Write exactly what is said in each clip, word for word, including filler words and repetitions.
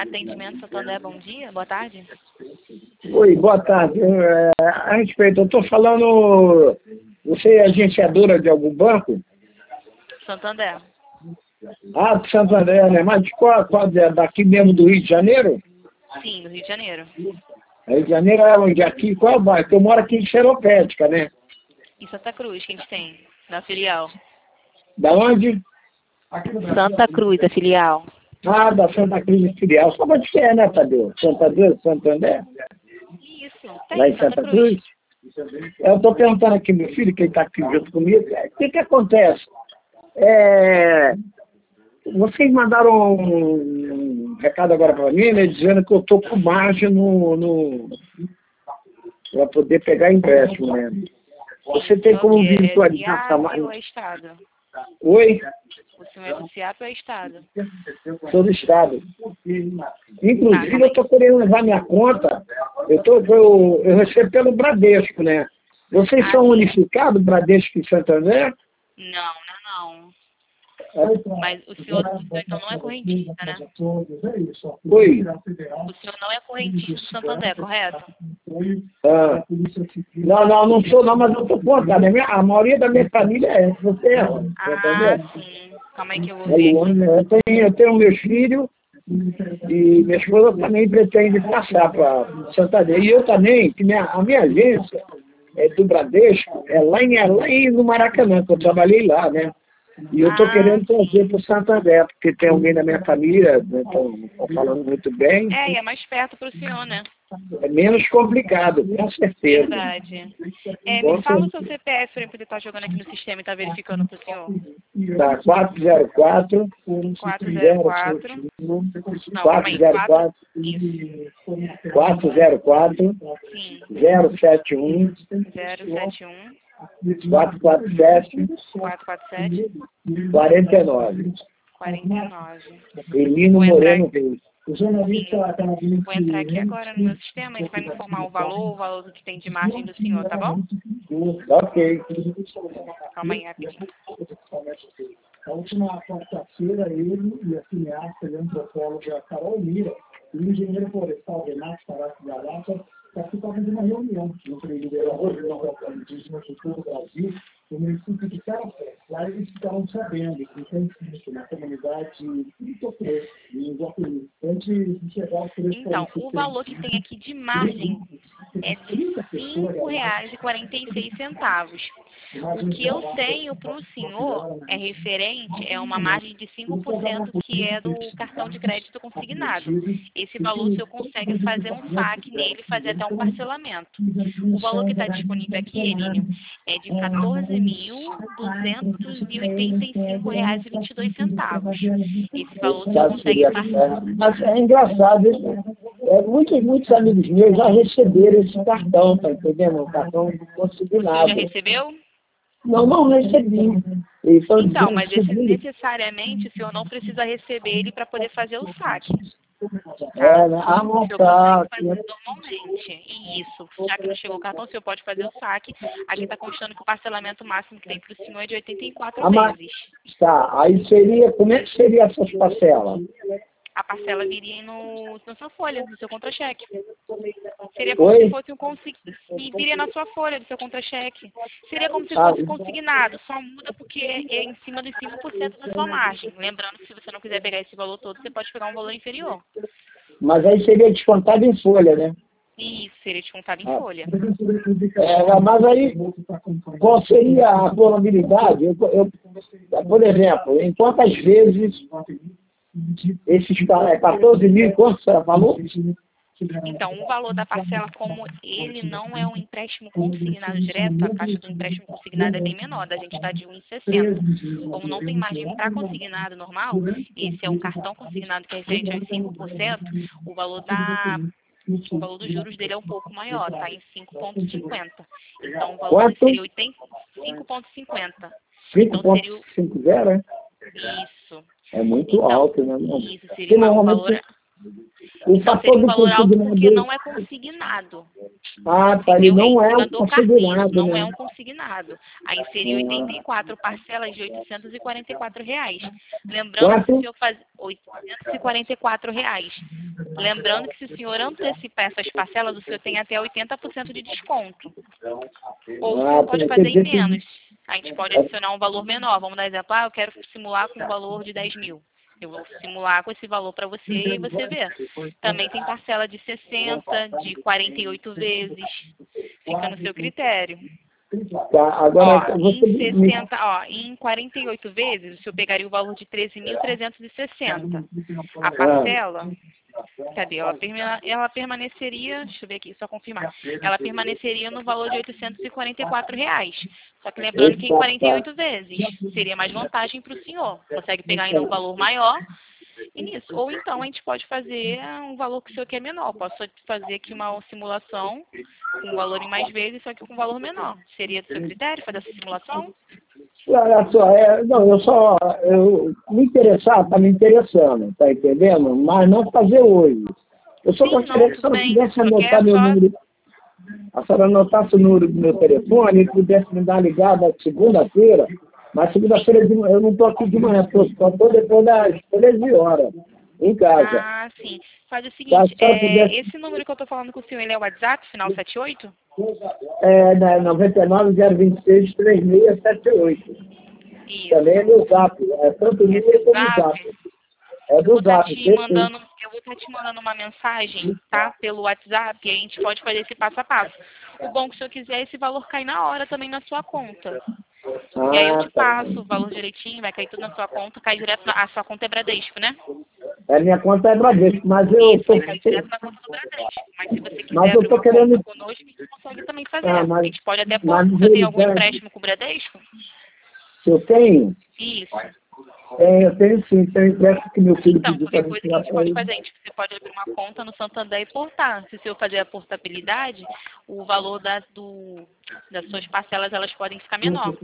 Atendimento Santander, bom dia, boa tarde. Oi, boa tarde. É, a respeito, eu estou falando, você é agenciadora de algum banco? Santander. Ah, de Santander, né? Mas de qual, qual é? Daqui mesmo do Rio de Janeiro? Sim, no Rio de Janeiro. Rio de Janeiro é onde? Aqui, qual é o bairro? Eu moro aqui em Seropédica, né? Em Santa Cruz, que a gente tem, na filial. Da onde? Santa Cruz, a filial. Ah, da Santa Cruz Filial. Só onde que é, né, Tadeu? Santander, Santander? Isso, Lá tem, em Santa Santa Cruz. Cruz? Eu estou perguntando aqui, meu filho, que está aqui junto comigo, o que que acontece? É, vocês mandaram um recado agora para mim, né, dizendo que eu estou com margem no, no, para poder pegar empréstimo, né? Você tem como O quê? virtualizar É essa SIAP ou margem? é Estado? Oi? O senhor é do SIAP ou é Estado? Sou do Estado. Tá, Inclusive, calma eu aí. estou querendo levar minha conta, eu, tô, eu, eu recebo pelo Bradesco, né? Vocês Ah, são sim. unificados, Bradesco e Santander? Não, não, não. É. Mas o senhor, o senhor então não é correntista, né? Oi? O senhor não é correntista do Santander, correto? Ah. Não, não, não sou não, mas eu estou contando. A, minha, a maioria da minha família é. Você é, Ah, entendeu? sim. Calma aí que eu vou É ver aqui. Luana, eu tenho, eu tenho meus filhos e minha esposa também pretende passar para Santander. E eu também, que minha, a minha agência é do Bradesco, é lá, em, é lá em, no Maracanã, que eu trabalhei lá, né? E eu estou Ah, querendo trazer para o Santander, porque tem alguém da minha família, estão falando muito bem, é, e é mais perto para o senhor, né? é menos complicado, com certeza. Verdade. É, Com me fala o seu certeza. C P F para eu poder estar jogando aqui no sistema e estar verificando para o senhor. Tá, quatro zero quatro, quatro zero zero quatro. sete Não, um, calma quatro aí. zero quatro. quatro, Isso. quatro zero quatro, Sim. zero sete um, zero sete um, quatro quatro sete, quatro quatro sete, quarenta e nove. quarenta e nove. Elino Vou entrar, Moreno Reis. sim, vou entrar aqui agora no meu sistema, ele vai me informar o valor, o valor do que tem de margem do senhor, tá bom? Ok. Calma aí, rapidinho. A última quarta-feira, ele e a cineasta e antropóloga Carol Mira e o engenheiro florestal Renato Pará Garata participaram de uma reunião entre lideradores do Agroflora Indígena de todo o Brasil no município de Carapé. Lá eles ficaram sabendo que tem sido na comunidade de Tocrê, em Guapiri, antes de chegar ao preço. Então, o valor que tem aqui de margem é de cinco reais e quarenta e seis centavos. O que eu tenho para o senhor é referente, é uma margem de cinco por cento que é do cartão de crédito consignado. Esse valor o senhor consegue fazer um saque nele e fazer até um parcelamento. O valor que está disponível aqui, Elínio, é de quatorze mil duzentos e oitenta e cinco reais e vinte e dois centavos. Esse valor o senhor consegue parcelar. Mas é engraçado, é, muitos, muitos amigos meus já receberam esse cartão, tá entendendo? O cartão O senhor já consignado. recebeu? Não, não recebi. Eles estão Então, dizendo mas que esse, segundo. necessariamente o senhor não precisa receber ele para poder fazer o saque. Tá? É, né? Ah, O não senhor tá. consegue fazer normalmente. E isso, já que não chegou o cartão, o senhor pode fazer o saque. Aqui está constando que o parcelamento máximo que tem para o senhor é de oitenta e quatro Ah, mas, vezes. tá, aí seria, como é que seria essas parcelas? A parcela viria no, na sua folha, no seu contra-cheque. Seria como se Oi? fosse um consign... viria na sua folha do seu contra-cheque. Seria como se Ah, fosse consignado, só muda porque é em cima dos cinco por cento da sua margem. Lembrando que se você não quiser pegar esse valor todo, você pode pegar um valor inferior. mas aí seria descontado em folha, né? Isso, seria descontado em Ah. folha. É, mas aí, qual seria a probabilidade? Eu, eu, por exemplo, em quantas vezes esses é, quatorze mil, quanto você falou? Então, o valor da parcela, como ele não é um empréstimo consignado direto, a taxa do empréstimo consignado é bem menor, da gente está de um vírgula sessenta. Como não tem margem para consignado normal, esse é um cartão consignado que é referente aos cinco por cento, o valor da... O valor dos juros dele é um pouco maior, está em cinco vírgula cinquenta. Então, o valor Quanto? seria cinco vírgula cinquenta. cinco Então, ponto seria o... cinquenta, é? Isso. É muito Então, alto, né? isso Porque seria uma- um normalmente valor... o Então, fator seria um do valor alto porque consignador, não é consignado. Ah, tá, ele Entendeu? não é um Indicador carnês, consignado, não né? é um consignado. Aí seria oitenta e quatro parcelas de oitocentos e quarenta e quatro reais. Lembrando que se o Quanto? senhor faz oitocentos e quarenta e quatro reais. Lembrando que se o senhor antecipar essas parcelas, o senhor tem até oitenta por cento de desconto. Ou o Ah, senhor pode tem- fazer quer em dizer que- menos. A gente pode adicionar um valor menor. Vamos dar exemplo, ah, eu quero simular com um valor de dez mil. Eu vou simular com esse valor para você e você vê. Também tem parcela de sessenta, de quarenta e oito vezes. Fica no seu critério. Tá, agora Ó, você em me... sessenta, ó, em quarenta e oito vezes, o senhor pegaria o valor de treze mil trezentos e sessenta. A parcela, cadê? Ela, perma- ela permaneceria, deixa eu ver aqui, só confirmar. Ela permaneceria no valor de oitocentos e quarenta e quatro reais. Só que lembrando que em quarenta e oito vezes seria mais vantagem para o senhor. Consegue pegar ainda um valor maior. E nisso. Ou então a gente pode fazer um valor que o senhor quer menor. Posso fazer aqui uma simulação com um valor em mais vezes, só que com um valor menor. Seria do seu critério fazer essa simulação? Olha só, é, não, eu só, eu, me interessar, tá me interessando, tá entendendo? Mas não fazer hoje. Eu só Sim, gostaria não, que a tudo senhora bem. pudesse Só que anotar é meu só... número, a senhora anotasse o número do meu telefone e pudesse me dar ligada segunda-feira, mas segunda-feira de manhã- eu não estou aqui de manhã, estou só estou depois das treze horas, em casa. Ah, sim. Faz o Tá, seguinte, se a senhora é, pudesse, esse número que eu tô falando com o senhor, ele é o WhatsApp, final setenta e oito? é, né, nove nove zero dois seis três seis sete oito. Isso. Também é meu zap, é tanto o Esse número como o Zap, zap. É eu vou do estar zap, te perfeito. mandando, eu vou estar te mandando uma mensagem, tá? Pelo WhatsApp, e a gente pode fazer esse passo a passo. O bom que se eu quiser, esse valor cai na hora também na sua conta. E aí eu Ah, te tá. passo o valor direitinho, vai cair tudo na sua conta, cai direto na... A sua conta é Bradesco, né? É, minha conta é Bradesco, mas eu Isso, tô, vai cair direto na conta do Bradesco. Mas se você quiser mas eu abrir tô uma querendo, conta conosco, a gente consegue também fazer. ah, A mas, gente pode até pôr, mas você tem algum realidade, empréstimo com o Bradesco? se eu tenho, Isso. é, eu tenho sim, tenho empréstimo que meu filho Então, pediu para qualquer me coisa que a tirar gente para pode ele. fazer, a gente, você pode abrir uma conta no Santander e portar. Se o senhor fazer a portabilidade, o valor da, do, das suas parcelas elas podem ficar menor.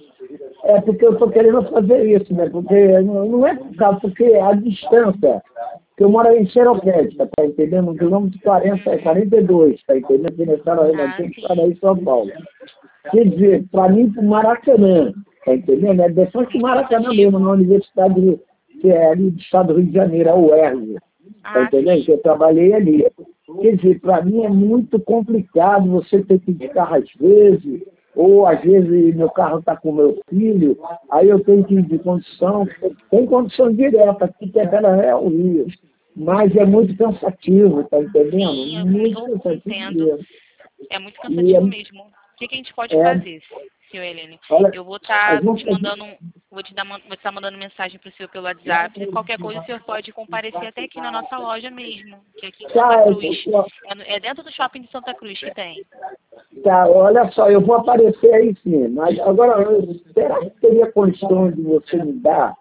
É porque eu tô querendo fazer isso, né? Porque não, não é por causa, porque a distância, que eu moro em Xeroquética, tá entendendo? No quilômetro quarenta, quarenta e dois, tá entendendo? Aqui na estrada, Ah, tem que sim. estar aí em São Paulo. Quer dizer, para mim, para o Maracanã, tá entendendo? É depois do Muito Maracanã cansativo. mesmo, na Universidade, que é ali do Estado do Rio de Janeiro, a U E R J, tá Ah, entendendo? sim. Que eu trabalhei ali. Quer dizer, para mim é muito complicado você ter que ir de carro às vezes, ou às vezes meu carro está com meu filho, aí eu tenho que ir de condição, tem condição direta, aqui que é Bela Real Rio. Mas é muito cansativo, tá entendendo? Sim, eu, Muito eu cansativo entendo. mesmo. É muito E cansativo mesmo. O que, que a gente pode é, é, fazer, senhor Helene? olha, Eu vou a estar te gente, mandando, um- vou te dar, man- vou estar mandando mensagem para o senhor pelo WhatsApp. Qualquer coisa o senhor pode comparecer até aqui na nossa loja mesmo, que é aqui em Santa tá, Cruz. É, no- é dentro do shopping de Santa Cruz que tem. tá, olha só, eu vou aparecer aí sim, mas agora, eu- será que teria condição de você me dar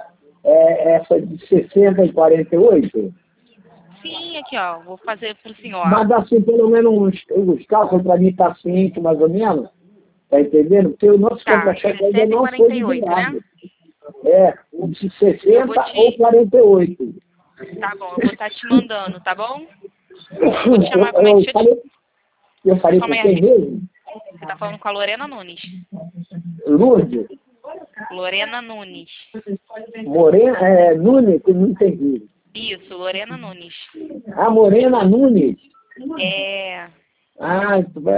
é, essa de sessenta e quarenta e oito? Sim, aqui ó, vou fazer para o senhor. Ó. Mas assim, pelo menos uns, uns cálculos para mim tá ciente, mais ou menos, tá entendendo? Porque o nosso Tá, contra-cheque ainda sessenta e não foi quarenta e oito, liberado. né? É, de Eu vou sessenta ou te... quarenta e oito. Tá bom, eu vou estar te mandando, tá bom? Eu vou te chamar, Eu, como é que eu, deixa eu te... falei, eu falei Calma com aí, quem Arlindo. mesmo? Você tá falando com a Lorena Nunes. Lourdes? Lorena Nunes. Morena, é, Nunes, que eu não entendi. Isso, Lorena Nunes. A Morena Nunes? É. Ah,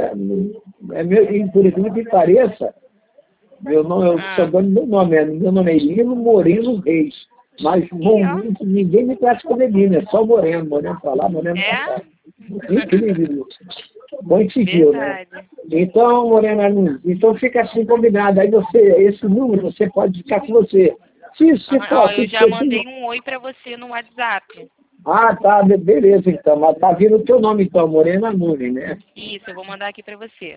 é, é meu, e por incrível que pareça, meu nome, eu Ah. sou dono do meu nome, é- meu nome é Lino Moreno Reis. Mas bom, E, ó, ninguém me conhece como Lino, é só Moreno, Moreno pra lá, Moreno pra cá. é? Incrível isso. Coincidiu, né? Verdade. Então, Morena Nunes, então fica assim combinado. Aí você, esse número você pode ficar com você. Se, se Ah, for ó, assim, eu já você mandei tem... um oi pra você no WhatsApp. Ah, tá, be- beleza então. Mas tá vindo o teu nome então, Morena Nunes, né? Isso, eu vou mandar aqui pra você.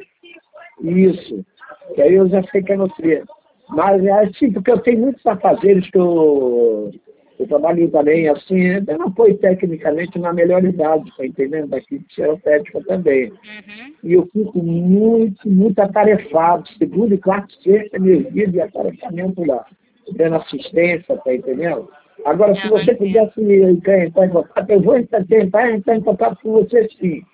Isso. E aí eu já sei que é você. Mas é assim, porque eu tenho muitos afazeres que eu, eu trabalho também, assim, eu não apoio tecnicamente na melhor idade, tá entendendo? Daqui de Xerotética também. Uhum. E eu fico muito, muito atarefado, segunda e quarta e sexta, meus dias de atarefamento lá, dando assistência, tá entendendo? Agora, se Aham, você entendo. pudesse entrar em contato, eu vou tentar entrar em contato com você sim.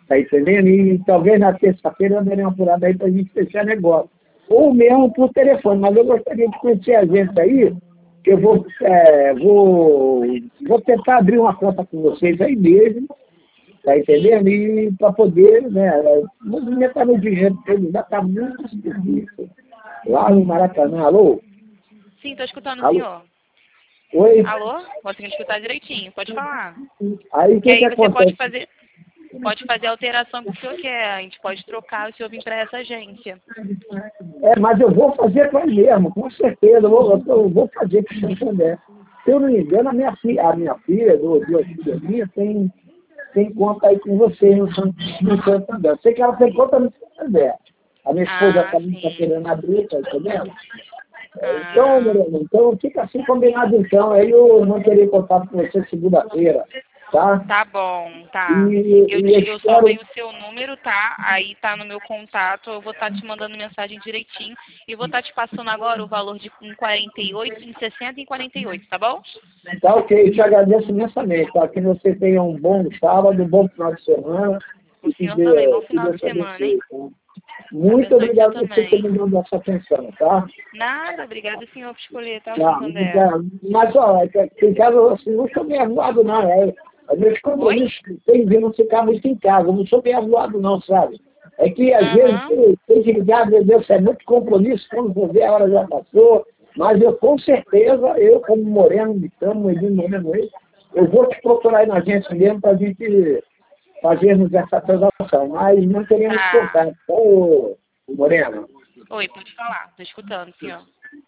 Tá entendendo? E talvez na terça-feira eu darei uma apurada aí pra gente fechar negócio. Ou mesmo por telefone, mas eu gostaria de conhecer a gente aí, que eu vou, é, vou, vou tentar abrir uma conta com vocês aí mesmo, tá entendendo? E para poder, né, movimentar meu dinheiro, porque ele já está muito difícil. Lá no Maracanã, alô? Sim, estou escutando o Alô? senhor. Oi? Alô? Conseguindo escutar direitinho, pode falar. Aí o Que que, que aí você acontece? pode fazer, pode fazer a alteração que o senhor quer. A gente pode trocar o senhor vir para essa agência. É, mas eu vou fazer com ele mesmo, com certeza. Eu vou, eu vou fazer com o Santander. Se eu não me engano, a minha filha, a minha filha, do, duas filhas minhas, tem, tem conta aí com vocês no, San- no Santander. Eu sei que ela tem conta no Santander. A minha esposa Ah, também está sim. querendo abrir, tá entendendo? Então, Ah, Moreno, então fica assim combinado então. Aí eu não terei contato com você segunda-feira, tá? tá bom, tá. E, Eu, e eu te, eu espero. salvei o seu número, tá? Aí tá no meu contato, eu vou estar te mandando mensagem direitinho e vou estar te passando agora o valor de em quarenta e oito, em sessenta e em quarenta e oito, tá bom? Tá ok, eu te agradeço imensamente, tá? Que você tenha um bom sábado, um bom final de semana. O E que senhor também, bom Deus, que final Deus de te semana, abençoe, hein? tá? Muito Abençoe o senhor obrigado por você ter também. me dado essa atenção, tá? Nada, obrigado senhor por escolher, tá, o Tá, Santander? obrigado. Mas, ó, é que em casa, assim, não sou meio avoado, não. É, é meus compromissos tem de não ficar muito em casa. Eu não sou meio avoado, não, sabe? É que, às vezes, Aham. tem tem que ligar, meu Deus, é muito compromisso. Quando for ver, a hora já passou. Mas eu, com certeza, eu, como Moreno, me chamo, Edinho Moreno, eu vou te procurar aí na agência mesmo para a gente fazermos essa transação. Mas não teremos Tá. contato. Ô, Moreno. Oi, pode falar, tô escutando, senhor.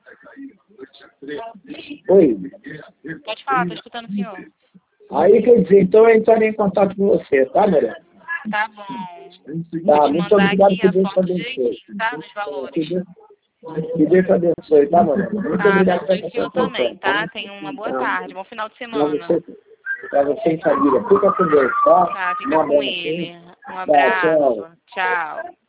Oi. Pode falar, tô escutando, senhor. Aí, quer dizer, então eu entrarei em contato com você, tá, Moreno? Tá bom. Tá, Vou te muito mandar obrigado, aqui que a Deus te foto abençoe. direitinho, tá? Dos Que valores. Deus, que Deus te abençoe, tá, mano? Muito Tá, obrigado abençoe pela o senhor sua também, atenção, tá? tá? Tenha uma boa Tá. tarde, bom final de Pra semana. você, pra você e família. Fica com Deus, tá? Tá, Um fica com abraço, hein? ele. Um Tá, tchau. abraço. Tchau.